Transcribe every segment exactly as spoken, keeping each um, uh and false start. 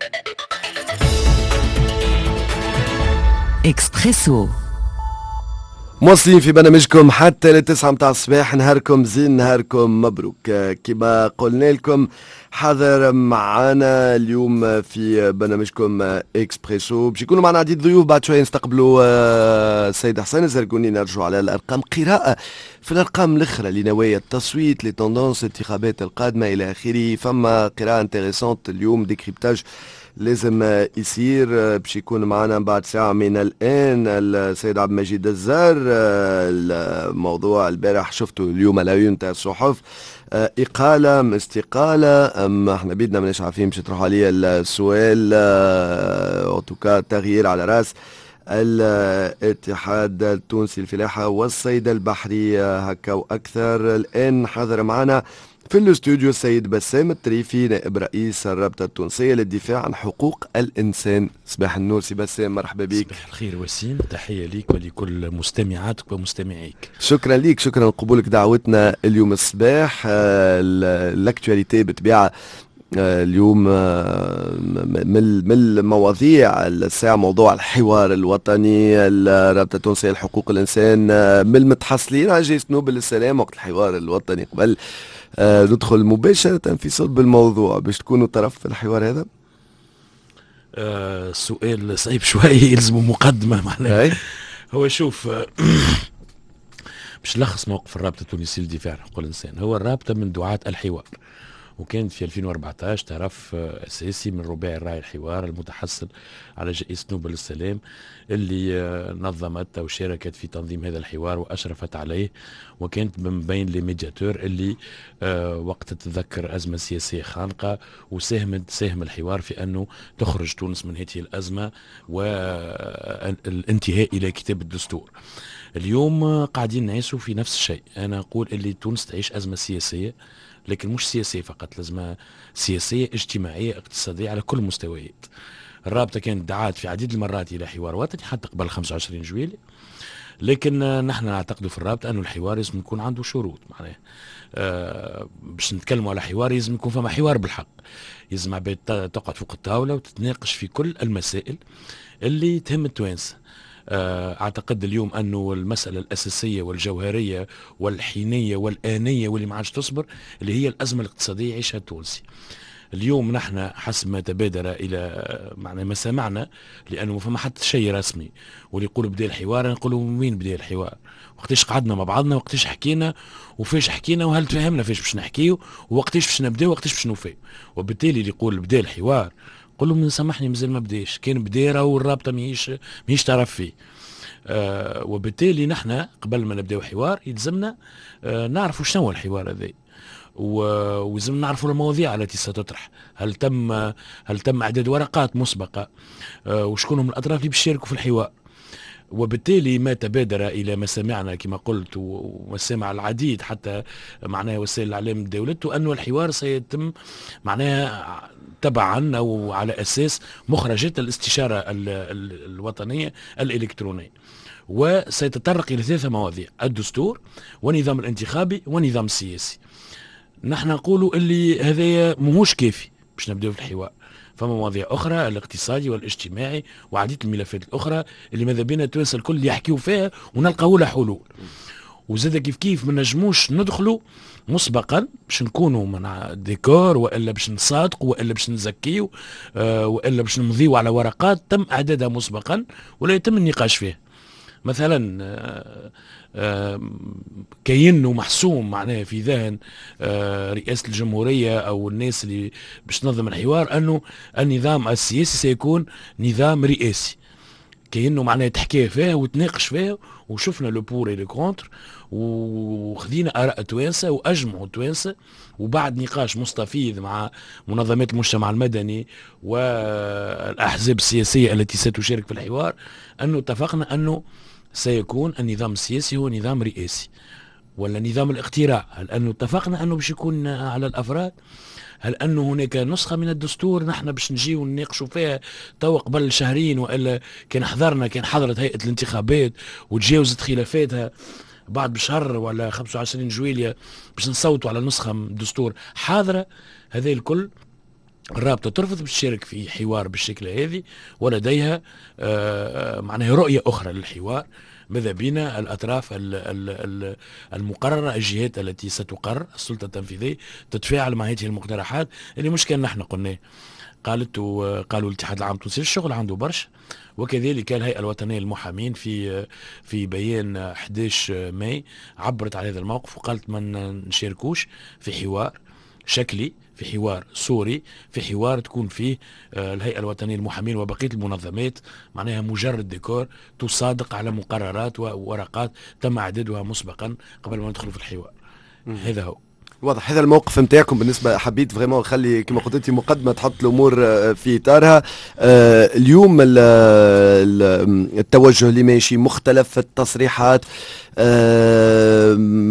إكسبريسو موصلين في برنامجكم حتى لتسعة متاع الصباح. نهاركم زين، نهاركم مبروك. كما قلنا لكم حاضر معنا اليوم في برنامجكم إكسبريسو باش يكونوا معنا عديد ضيوف. بعد شويه نستقبلوا السيد حسين الزرقوني، نرجعوا على الارقام، قراءه في الارقام الاخرى لنوايا التصويت، لي توندونس، الانتخابات القادمه الى اخره. فما قراءه انتريسونت اليوم، ديكريبتاج لازم يصير. باش يكون معنا بعد ساعة من الآن السيد عبد المجيد الزار. الموضوع البارح شفتوا اليوم العيون تاع الصحف، إقالة ام استقالة ام احنا بيدنا ماناش عارفين باش تروح عليا السؤال. اوتوكا تغيير على راس الاتحاد التونسي للفلاحة والصيد البحري هكا وأكثر. الآن حاضر معنا في الاستوديو السيد بسام الطريفي، نائب رئيس الرابطة التونسية للدفاع عن حقوق الإنسان. صباح النور سي بسام، مرحبا بك. صباح الخير وسيم، تحية ليك ولكل مستمعاتك ومستمعيك. شكرا ليك، شكرا لقبولك دعوتنا اليوم الصباح. الاكتواليتي بطبيعة اليوم من المواضيع الساعة موضوع الحوار الوطني. الرابطة التونسية لحقوق الإنسان من المتحصلين على جائزة نوبل للسلام وقت الحوار الوطني. قبل آه ندخل مباشرة في صلب الموضوع، باش تكونوا طرف في الحوار هذا؟ آه سؤال صعيب شوية، يلزم مقدمة معناها. هو شوف باش نلخص موقف الرابطة التونسية للدفاع عن حقوق الإنسان. هو الرابطة من دعاة الحوار، وكانت في ألفين وأربعطاش طرف أساسي من رباعي الراعي الحوار المتحصل على جائزة نوبل للسلام، اللي نظمت وشاركت في تنظيم هذا الحوار وأشرفت عليه، وكانت من بين لي ميدياتور اللي وقت تتذكر أزمة سياسية خانقة، وساهمت ساهم الحوار في أنه تخرج تونس من هذه الأزمة والانتهاء إلى كتاب الدستور. اليوم قاعدين نعيشوا في نفس الشيء. أنا أقول اللي تونس تعيش أزمة سياسية، لكن مش سياسية فقط، لازم سياسية اجتماعية اقتصادية على كل المستويات. الرابطة كانت دعات في عديد المرات إلى حوار وطني حتى قبل خمسة وعشرين جويلية، لكن نحن نعتقد في الرابطة أنه الحوار لازم يكون عنده شروط. معناه آه باش نتكلموا على حوار لازم يكون فما حوار بالحق، لازم عباد تقعد فوق الطاولة وتتناقش في كل المسائل اللي تهم التوانسة. اعتقد اليوم انه المسألة الاساسية والجوهرية والحينية والآنية واللي ما عادش تصبر اللي هي الازمة الاقتصادية يعيشها التونسي. اليوم نحن حسب ما تبادر الى معنى ما سمعنا، لانه ما فما حتى شيء رسمي، واللي يقولوا بدا الحوار نقولوا وين بدا الحوار، وقتاش قعدنا مع بعضنا، وقتاش حكينا، وفيش حكينا، وهل تفهمنا فيش باش نحكيو، ووقتاش باش نبداو، وقتاش باش نوفيو. وبالتالي اللي يقول بدا الحوار قل لهم سامحني مازال ما بداش، كان بدا راهو الرابطه ماهيش ماهيش تعرف فيه. آه وبالتالي نحن قبل ما نبداو حوار يلزمنا آه نعرفوا شنو هو الحوار هذا، ولازم نعرفوا المواضيع التي ستطرح. هل تم هل تم اعداد ورقات مسبقه، آه وشكون هم الاطراف اللي باش يشاركوا في الحوار. وبالتالي ما تبادر الى ما سمعنا كما قلت وما سمع العديد حتى معناها وسائل الاعلام دولته، انه الحوار سيتم معناها تبعا او على اساس مخرجات الاستشاره الوطنيه الالكترونيه، وسيتطرق الى ثلاثه مواضيع: الدستور والنظام الانتخابي والنظام السياسي. نحن نقولوا اللي هذا ماهوش كافي باش نبداو في الحوار، فما مواضيع اخرى، الاقتصادي والاجتماعي وعديد الملفات الاخرى اللي ماذا بينا التوانسه الكل يحكيوا فيها ونلقاو لها حلول. وزاد كيف كيف ما نجموش ندخلوا مسبقا باش نكونوا من ديكور، والا باش نصادقوا، والا باش نزكيوا، آه والا باش نمضيوا على ورقات تم اعدادها مسبقا ولا يتم النقاش فيها. مثلا آه آه كينه محسوم معناه في ذهن آه رئاسة الجمهورية أو الناس اللي باش تنظم الحوار أنه النظام السياسي سيكون نظام رئاسي، كينه معناه تحكي فيها وتناقش فيها، وشفنا لو بور اي لو كونتر، وخذينا آراء توانسة وأجمعوا توانسة، وبعد نقاش مستفيض مع منظمات المجتمع المدني والأحزاب السياسية التي ستشارك في الحوار، أنه اتفقنا أنه سيكون النظام السياسي هو نظام رئاسي ولا نظام الاقتراع. هل أنه اتفقنا أنه باش يكون على الأفراد؟ هل أنه هناك نسخة من الدستور نحن باش نجي ونناقشوا فيها تو قبل شهرين، وإلا كان حضرنا كان حضرت هيئة الانتخابات وتجاوزت خلافاتها بعد بشهر ولا خمسة وعشرين جويلية باش نصوتوا على نسخة من الدستور حاضرة؟ هذا الكل الرابطة ترفض بالشارك في حوار بالشكل هذه، ولديها معناها رؤية أخرى للحوار. ماذا بينا الأطراف المقررة، الجهات التي ستقرر، السلطة التنفيذية تتفاعل مع هذه المقترحات اللي مش كان نحن قلناه. قالت وقالوا الاتحاد العام التونسي للشغل عنده برشا، وكذلك الهيئة الوطنية للمحامين في في بيان أحد عشر ماي عبرت على هذا الموقف وقالت ما نشاركوش في حوار شكلي، في حوار صوري، في حوار تكون فيه الهيئة الوطنية للمحامين وبقية المنظمات معناها مجرد ديكور تصادق على مقررات وورقات تم إعدادها مسبقا قبل ما ندخل في الحوار. هذا هو واضح. هذا الموقف نتاعكم بالنسبه، حبيت فريمون نخلي كما قلت انت مقدمه تحط الامور في اطارها. آه اليوم التوجه اللي ماشي مختلف التصريحات آه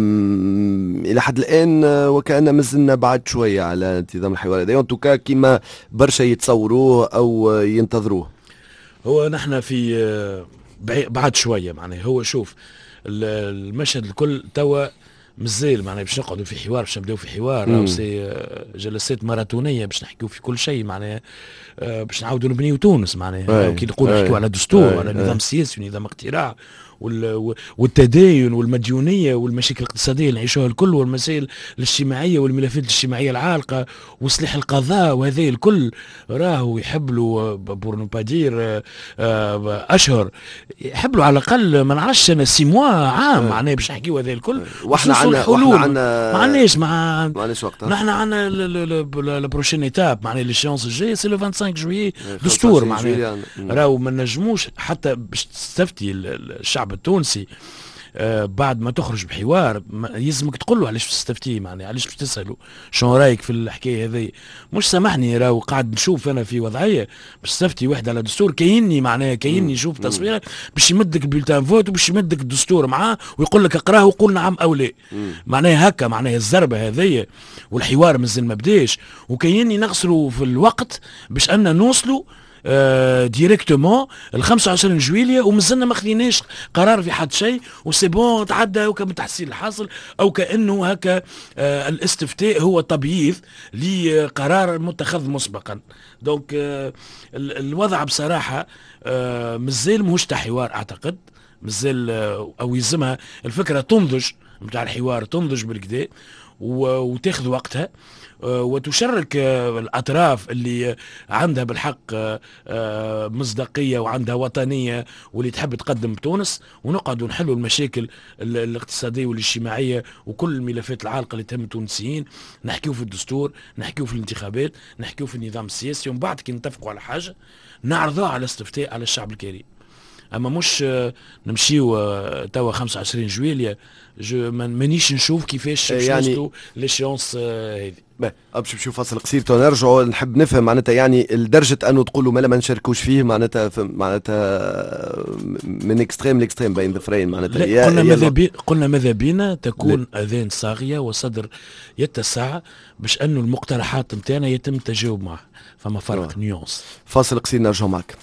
الى حد الان وكأن مازلنا بعد شويه على انتظام الحوار هذا، ان توكا كيما برشا يتصوروه او ينتظروه. هو نحن في بعد شويه معناه. هو شوف المشهد الكل توا مازال معناها باش نقعدوا في حوار، باش نبداو في حوار او سي جلسات ماراثونيه باش نحكيو في كل شيء معناها، باش نعاودوا نبنيو تونس معناها. كي نقولوا نحكيو على دستور، على نظام سياسي ونظام اقتراع والتدين والمديونيه والمشاكل الاقتصاديه اللي نعيشوها الكل، والمسائل الاجتماعيه والملفات الاجتماعيه العالقه وسلاح القضاء، وهذا الكل راهو يحبلوا بور نو با دير اشهر، يحبلوا على الاقل ما نعرفش انا سي موا عام معناها باش نحكيو هذا الكل. واحنا عندنا حلول ما عندناش مع معناش وقت. نحن عندنا لا بروشين ايتاب معناها ليشونس الجاي سي لو خمسة وعشرين جويي دستور معناها. راهو ما نجموش حتى باش تستفتي الشعب التونسي آه بعد ما تخرج بحوار يلزمك تقول له علاش تستفتيه معناها، علاش باش تساله شنو رايك في الحكايه هذه. مش سامحني راهو قاعد نشوف انا في وضعيه باش تستفتي واحد على دستور كايني معناها كايني يشوف تصويرك باش يمدك البلتان فوت وباش يمدك الدستور معاه ويقول لك اقراه وقول نعم او لا معناها هكا معناها الزربه هذه. والحوار مازال ما بداش وكايني نغسلوا في الوقت باش ان نوصلوا آه ديريكتومون ال خمسة وعشرين جويلية ومازلنا ما خذيناش قرار في حد شيء وسي بون تعدى وكا من تحصيل الحاصل او كانه هكا آه الاستفتاء هو تبييض لقرار متخذ مسبقا. دونك آه الوضع بصراحه آه مازال ماهوش تاع حوار، اعتقد مازال آه او يلزمها الفكره تنضج نتاع الحوار تنضج بالكدا وتاخذ وقتها وتشارك الأطراف اللي عندها بالحق مصداقية وعندها وطنية واللي تحب تقدم بتونس، ونقعد ونحلوا المشاكل الاقتصادية والاجتماعية وكل الملفات العالقة اللي تهم التونسيين. نحكيو في الدستور، نحكيو في الانتخابات، نحكيو في النظام السياسي، ومن بعد كي نتفقوا على حاجة نعرضوها على استفتاء على الشعب الكريم. اما مش نمشيو توا خمسة وعشرين جويلية جو مانيش نشوف كيفاش باش يعني نوصلوا ليشيونس هذه. باش نمشيو فاصل قصير تو نرجعوا نحب نفهم معناتها يعني لدرجه انه تقولوا مالا ما نشاركوش فيه معناتها معناتها من اكستريم لاكستريم بين ذفرين معناتها. قلنا ماذا بي قلنا ماذا بينا تكون اذان صاغيه وصدر يتسع باش انه المقترحات نتاعنا يتم التجاوب معها، فما فرق أوه. نيونس. فاصل قصير نرجعوا معك.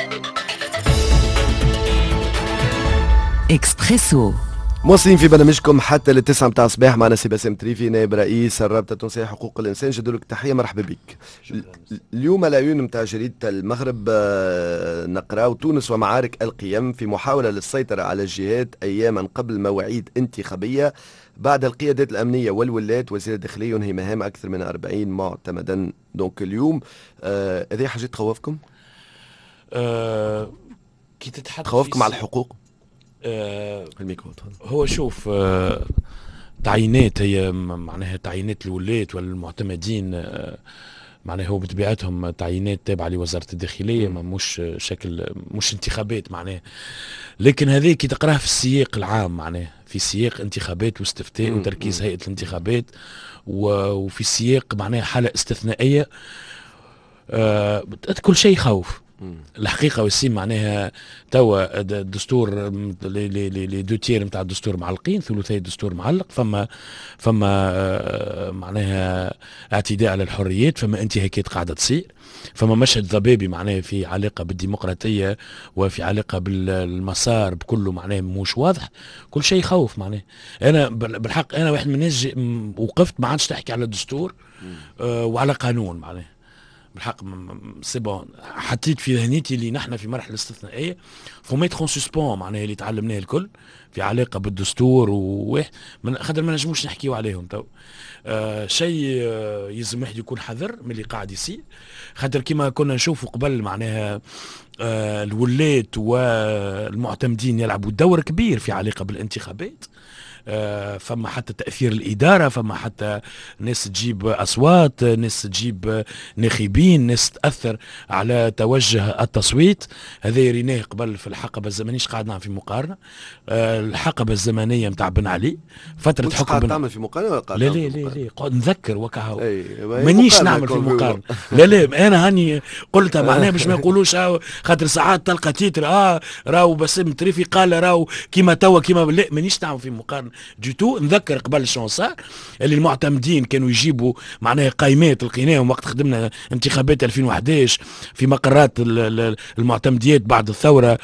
اكسبريسو مواصلين في برنامجكم حتى للتسعة متاع الصباح معنا سي باسم تريفي نائب رئيس الرابطة التونسية حقوق الإنسان. جدولك تحية مرحبا بك. اليوم العيون متاع جريدة المغرب نقراو تونس ومعارك القيم في محاولة للسيطرة على الجهات أياما قبل مواعيد انتخابية بعد القيادات الأمنية والولايات. وزير الداخلية ينهي مهام أكثر من أربعين معتمدا. دونك اليوم هذه آه حاجة تخوفكم؟ آه كي تتحدث تخوفكم على الحقوق؟ آه هو شوف آه تعيينات هي معناها تعيينات الولاة والمعتمدين آه معناها هو بطبيعتهم تعيينات تابعة لوزارة الداخلية ما مش شكل مش انتخابات معناها، لكن هذه كي تقراها في السياق العام معناها في سياق انتخابات واستفتاء وتركيز هيئة الانتخابات وفي سياق معناها حالة استثنائية آه كل شيء خوف. الحقيقه وسيم معناها توا الدستور لي دو تير نتاع الدستور معلقين، ثلثي الدستور معلق، فما فما معناها اعتداء على الحريات، فما انتهاكات قاعده تصير، فما مشهد ضبابي معناها في علاقه بالديمقراطيه وفي علاقه بالمسار بكله معناها مش واضح، كل شيء خوف معناها. انا بالحق انا واحد من الناس وقفت ما عادش تحكي على الدستور آه وعلى قانون معناها بالحق سي بون حطيت في ذهنيتي اللي نحن في مرحله استثنائيه فو ميتر اون سسبون معناها اللي تعلمناه الكل في علاقه بالدستور وواحد من خاطر ما نجموش نحكيو عليهم تو. آه شيء آه يلزم واحد يكون حذر من اللي قاعد يصير، خاطر كما كنا نشوفوا قبل معناها آه الولات والمعتمدين يلعبوا دور كبير في علاقه بالانتخابات. آه فما حتى تأثير الإدارة، فما حتى ناس تجيب أصوات، ناس تجيب ناخبين، ناس تأثر على توجه التصويت. هذا يريناه قبل في الحقبة الزمنية. قاعد نعمل في مقارنة آه الحقبة الزمنية متاع بن علي فترة حكم قاعد بن تعمل في مقارنة ولا لا لا لا لا قاعد نذكر وكهو أي مانيش نعمل في مقارنة. لا لا أنا هاني قلتها معناها باش ما يقولوش آه خاطر ساعات تلقى تيتر اه راهو باسم تريفي قال راهو كيما توا كيما لا مانيش نعمل في مقارنة جيتو. نذكر قبل شنو صار اللي المعتمدين كانوا يجيبوا معناها قايمات لقيناهم وقت خدمنا انتخابات ألفين وأحد عشر في مقرات المعتمديات بعد الثوره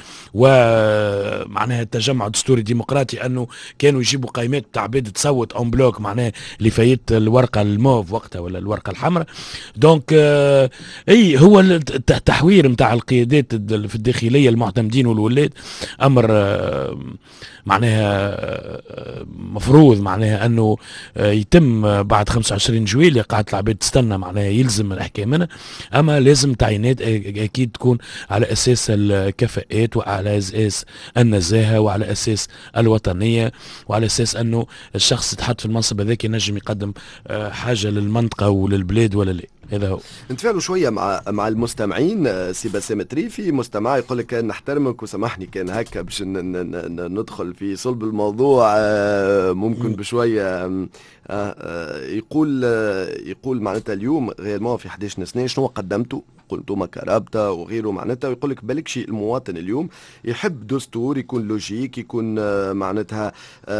ومعناها التجمع الدستوري الديمقراطي، انه كانوا يجيبوا قايمات تاع عباد تصوت اون بلوك معناها اللي فايت الورقه الموف وقتها ولا الورقه الحمراء. دونك آه اي هو التحوير نتاع القيادات في الداخليه المعتمدين والولاد امر آه معناها آه مفروض معناها انه يتم بعد خمسة وعشرين جويلية. قاعدة العباد تستنى معناها يلزم الاحكام منها، اما لازم تعيينات اكيد تكون على اساس الكفاءات وعلى اساس النزاهه وعلى اساس الوطنيه وعلى اساس انه الشخص يتحط في المنصب هذاك ينجم يقدم حاجه للمنطقه وللبلاد ولا لا. هذا هو. نتفاعلوا شويه مع مع المستمعين. سي باسم تريفي مستمع يقول لك نحترمك وسامحني كان هكا باش ندخل في صلب الموضوع ممكن بشويه. يقول يقول معناتها اليوم غير في أحد عشر سنه شنو قدمتوا قلتوا ما كرابته وغيره معناتها. ويقول لك بالك شيء المواطن اليوم يحب دستور يكون لوجيك يكون معناتها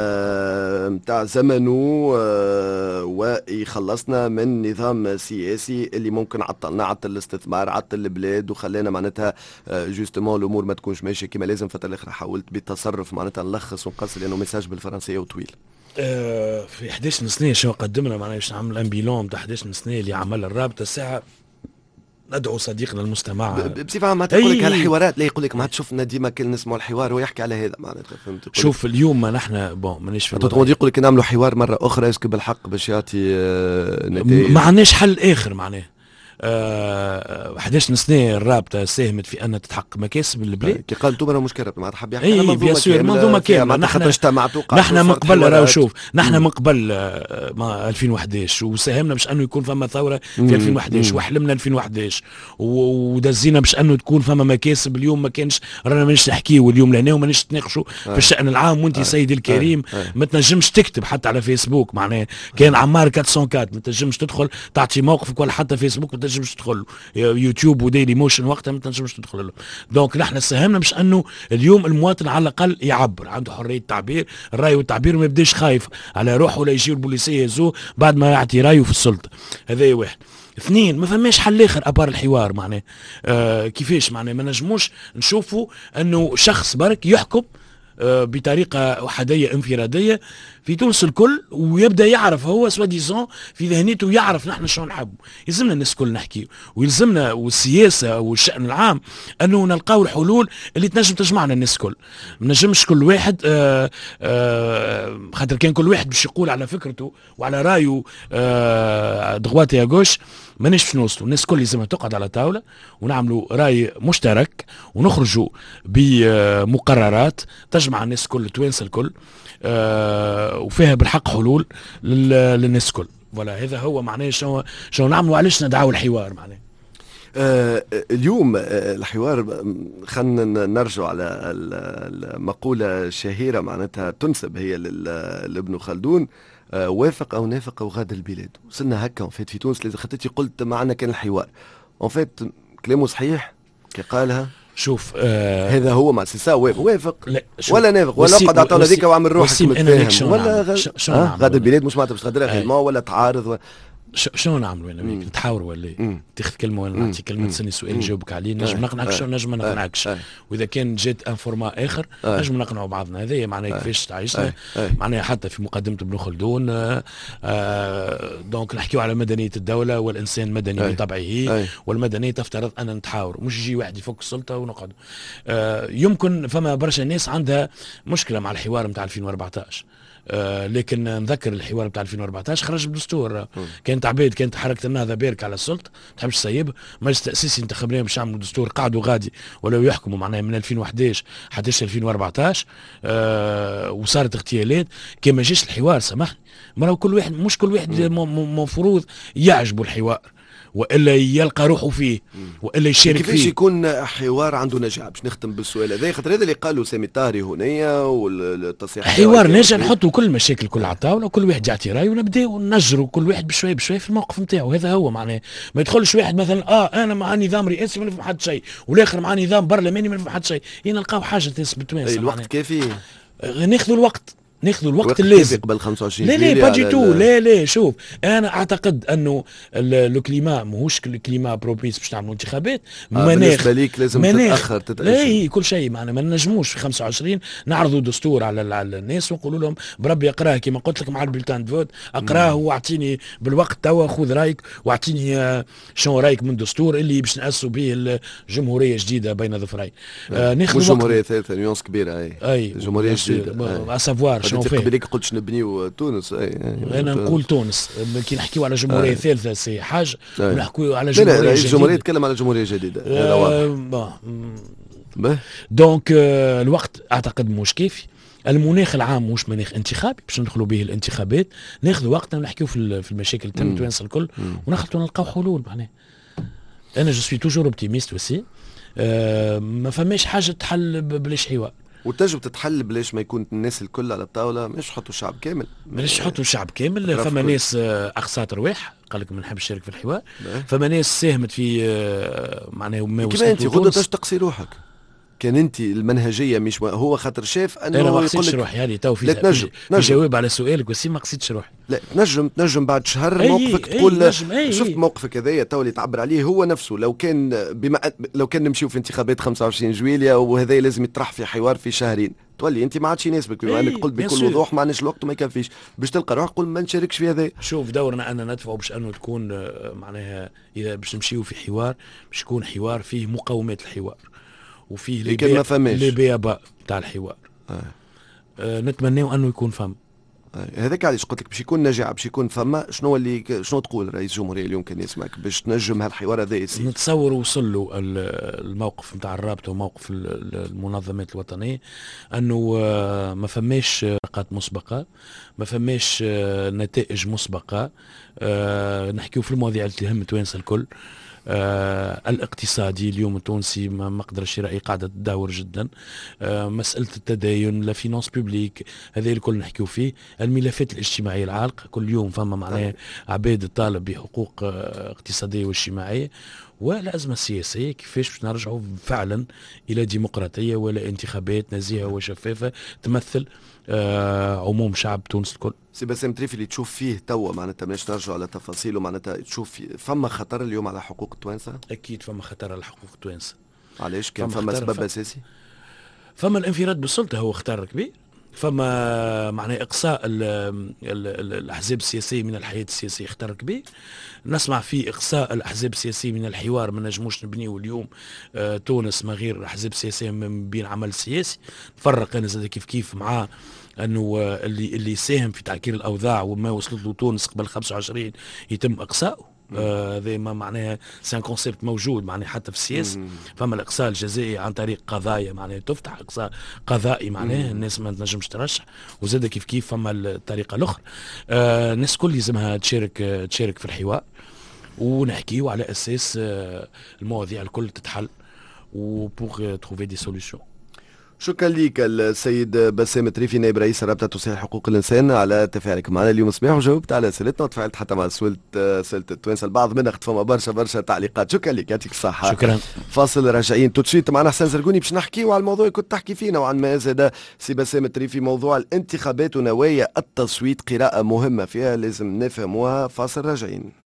نتاع زمنه ويخلصنا من نظام سياسي اللي ممكن عطلنا عطل الاستثمار عطل البلاد وخلانا معناتها جوستومون الامور ما تكونش ماشيه كما لازم. فتره الاخرى حاولت بالتصرف معناتها نلخص ونقصر لانه ميساج بالفرنسيه وطويل. آه في أحد عشر سنه شنو قدمنا معناها باش نعمل امبيلون تاع أحد عشر سنه اللي عمل الرابطه الساعه. ندعو صديقنا المستمع بصفه عامه تقول لك هالحوارات لا يقول لك ما تشوفنا ديما كل نسمعوا الحوار ويحكي على هذا معناتها فهمت. شوف اليوم ما نحن بون مانيش في تقول يقول لك نعملوا حوار مره اخرى اسكو بالحق باش يعطي نتائج. ما عندناش حل اخر معناه. أحد عشر سنه الرابطه ساهمت في ان تتحقق مكاسب للبلاد. كي قال انتم راه مش كرب معناتها حاب يحكي اي بيان سور منظومه كامله. نحن نحن من قبل راهو شوف نحن من قبل ألفين وأحد عشر وساهمنا باش انه يكون فما ثوره في ألفين وأحد عشر وحلمنا ألفين وأحد عشر ودزينا باش انه تكون فما مكاسب. اليوم ما كانش رانا مانيش نحكيو اليوم لهنا ومانيش نتناقشوا في الشان العام. وانت سيدي الكريم ما تنجمش تكتب حتى على فيسبوك معناه كان عمار أربعمية وأربعة ما تنجمش تدخل تعطي موقفك ولا حتى فيسبوك ما تنجمش تدخل يوتيوب وديلي موشن وقتها ما تنجمش تدخل له. دونك نحن ساهمنا باش انه اليوم المواطن على الاقل يعبر عنده حريه التعبير الراي والتعبير وما يبداش خايف على روحه ولا يجيو البوليسيه يزوه بعد ما يعطي رايه في السلطه. هذا واحد. اثنين ما فماش حل اخر ابار الحوار معناه. آه كيفاش معناه ما نجموش نشوفوا انه شخص برك يحكم بطريقة أحادية انفرادية في تونس الكل ويبدأ يعرف هو سوا ديزون في ذهنيته يعرف نحن شو نحب. يلزمنا الناس الكل نحكي ويلزمنا والسياسة والشأن العام أنه نلقاو الحلول اللي تنجم تجمعنا الناس الكل. ما نجمش كل واحد آآ آآ خاطر كان كل واحد باش يقول على فكرته وعلى رايه دغوات يا جوش مانيش باش نوصلوا. الناس الكل لازم تقعد على طاولة ونعملوا راي مشترك ونخرجوا بمقررات تجمع الناس الكل التوانسه الكل آه وفيها بالحق حلول للناس الكل. ولا هذا هو معناه شنو شنو نعملوا علاش ندعوا الحوار معناه. آه اليوم آه الحوار خلينا نرجع على المقولة الشهيرة معناتها تنسب هي لابن خلدون آه وافق أو نافق أو غاد البلاد. وصلنا هكا وفات في تونس لازم خطيتي قلت معنا كان الحوار وفات كلامه صحيح كي قالها. شوف آه هذا هو ما سيسا وافق لا ولا نافق ولا قعد عطانا هذيك وعمل روحك متفاهم ولا غ... آه غاد البلاد مش معناتها باش تغدر خدمه ولا تعارض و... شنو نعملوا انا وياك؟ نتحاوروا ولا ايه؟ تاخذ كلمه وانا نعطي كلمه، تسالني سؤال نجاوبك عليه، نجم نقنعك شنو نجم ما نقنعكش، واذا كان جات ان فورما اخر نجم نقنعوا بعضنا. هذايا معناها كيفاش تعيشنا، معناها حتى في مقدمه ابن خلدون آه آه دونك نحكيو على مدنيه الدوله، والانسان مدني بطبعه، والمدنيه تفترض ان نتحاور، مش يجي واحد يفك السلطه ونقعد. آه يمكن فما برشا ناس عندها مشكله مع الحوار نتاع ألفين وأربعطاش، آه لكن نذكر الحوار بتاع ألفين وأربعطاش خرج بدستور، كانت عبيد كانت حركه النهضه بارك على السلطه تحبش تسيب، مجلس تاسيسي انتخبناهم باش يعملوا دستور، قعدوا غادي ولو يحكموا معناها من ألفين وأحد حتى ألفين وأربعطاش، آه وصارت اغتيالات. كان ما جاش الحوار سامحني، مرة كل واحد مش كل واحد مفروض يعجبه الحوار والا يلقى روحه فيه والا يشارك فيه. كيفاش يكون حوار عنده نجاح؟ باش نختم بالسؤال هذا، خاطر هذا اللي قالوا سامي الطاهري هنا والتصريح حوار ناجح، نحطوا كل المشاكل كل على الطاوله وكل واحد يعطي رايه ونبداو نجروا كل واحد بشوي بشوي في الموقف نتاعو. هذا هو معناه، ما يدخلش واحد مثلا اه انا مع نظام رئاسي ما نفهم حد شيء والاخر مع نظام برلماني ما نفهم حد شيء، نلقاو حاجه تثبت توانسه. الوقت كافي، ناخذوا الوقت ناخذوا الوقت اللازم قبل خمسة وعشرين لا لا باجي تو لا لا شوف انا اعتقد انه لو كليما ماهوش كليما بروبيس باش نعملوا انتخابات. آه بالنسبه ليك لازم تتاخر تتاجل. لا كل شيء معنا ما نجموش في خمسة وعشرين نعرضوا دستور على, على الناس ونقولوا لهم بربي اقراه كما قلت لك مع البلتان دفوت اقراه واعطيني بالوقت توا خذ رايك واعطيني آه شنو رايك من دستور اللي باش ناسسوا به الجمهوريه جديده بين ظفرين. آه ناخذ جمهوريه ثالثه نيونس كبيره. اي اي جمهوريه جديده اسافوار شنو فيه قبليك قلتش نبنيو تونس. اي انا نقول تونس كي نحكيو على جمهوريه ثالثه سي حاجه ونحكيو على جمهوريه جديده. لا الجمهوريه تتكلم على جمهوريه جديده هذا واضح. دونك آه الوقت اعتقد مش كافي، المناخ العام مش مناخ انتخابي باش ندخلوا به الانتخابات، ناخذ وقتنا ونحكيو في في المشاكل تم توانسه الكل ونخلطوا نلقاو حلول. معناها انا جو سوي توجور اوبتيميست وسي آه ما فماش حاجه تحل بلاش حوار، وتجرب تتحل بلاش ما يكون الناس الكل على الطاوله، مش يحطوا الشعب كامل، بلاش يحطوا الشعب كامل. فما ناس اقصات رواح قال لك ما نحبش نشارك في الحوار، فما ناس ساهمت في معناها ما وصلت. كيما انت غدوه باش تقصي روحك كان انت المنهجيه مش هو خاطر شاف انه انا ما قصيتش روحي يعني تو في, في, في جواب على سؤالك وسي ما قصيتش روحي. لا تنجم تنجم بعد شهر أي موقفك أي تقول أي شفت موقفك هذايا تو اللي تعبر عليه هو نفسه. لو كان بما لو كان نمشيو في انتخابات خمسة وعشرين جويليا وهذا لازم يطرح في حوار في شهرين، تولي انت ما عادش يناسبك بما انك قلت بكل وضوح ما عندناش الوقت وما يكفيش باش تلقى روحك قول ما نشاركش في هذا. شوف دورنا ان ندفعوا باش انه تكون معناها اذا باش نمشيو في حوار باش يكون حوار فيه مقومات الحوار وفيه لي بيابا تاع الحوار. آه. آه نتمناو انه يكون فم. آه. هذاك علاش قلت لك باش يكون ناجح باش يكون فما. شنو اللي شنو تقول رئيس الجمهوريه اليوم كان يسمعك باش تنجم هالحوار هذا يصير؟ نتصور وصل له الموقف نتاع الرابطه وموقف المنظمات الوطنيه انه آه ما فماش نقاط مسبقه، ما فماش آه نتائج مسبقه. آه نحكيو في المواضيع اللي تهم توانسه الكل. آه الاقتصادي اليوم التونسي مقدرة الشرائي قاعدة تداور جدا. آه مسألة التدين لا فينانس بوبليك هذا الكل نحكيو فيه. الملفات الاجتماعية العالقة كل يوم فما معناها عباد الطالب بحقوق آه اقتصادية واجتماعية، والأزمة السياسية كيفاش باش نرجعوا فعلا إلى ديمقراطية ولا انتخابات نزيهة وشفافة تمثل آه عموم شعب تونس الكل. سي باسم تريفي اللي تشوف فيه توا معناتها ماناش نرجعوا على تفاصيله، معناتها تشوف فيه فما خطر اليوم على حقوق التوانسه؟ اكيد فما خطر على حقوق التوانسه. علاش؟ كان فما, فما سبب ف... اساسي؟ فما الانفراد بالسلطه هو خطر كبير، فما معنى اقصاء ال ال ال الاحزاب السياسيه من الحياه السياسيه خطر كبير. نسمع في اقصاء الاحزاب السياسيه من الحوار، ما نجموش نبنيو اليوم آه تونس ما غير الاحزاب السياسيه من بين عمل سياسي. نفرق انا زاد كيف كيف مع انه اللي اللي ساهم في تعكير الاوضاع وما وصلت له تونس قبل خمسة وعشرين يتم اقصائه. هذا آه ما معناها سان كونسيبت موجود معناها حتى في السياسه. فما الاقصاء الجزائي عن طريق قضايا معناها تفتح اقصاء قضائي معناها الناس ما تنجمش ترشح، وزاد كيف كيف فما الطريقه الاخرى. آه الناس كل لازمها تشارك تشارك في الحوار ونحكيو على اساس آه المواضيع الكل تتحل وبوغ تروفي دي سوليوشن. شكرا لك السيد بسام تريفي نائب رئيس رابطة توسيع حقوق الإنسان على تفاعلك معنا اليوم صباح وجاوبت على أسئلتنا وتفاعلت حتى مع أسئلة أسئلة التوانسة البعض منها خطف فما برشا برشا تعليقات. شكرا لك يعطيك الصحة. شكرا. فاصل راجعين توتشيت معنا حسن زرقوني باش نحكيو على الموضوع اللي كنت تحكي فيه نوعا ما زاد سي بسام تريفي، موضوع الانتخابات ونوايا التصويت، قراءة مهمة فيها لازم نفهموها. فاصل راجعين.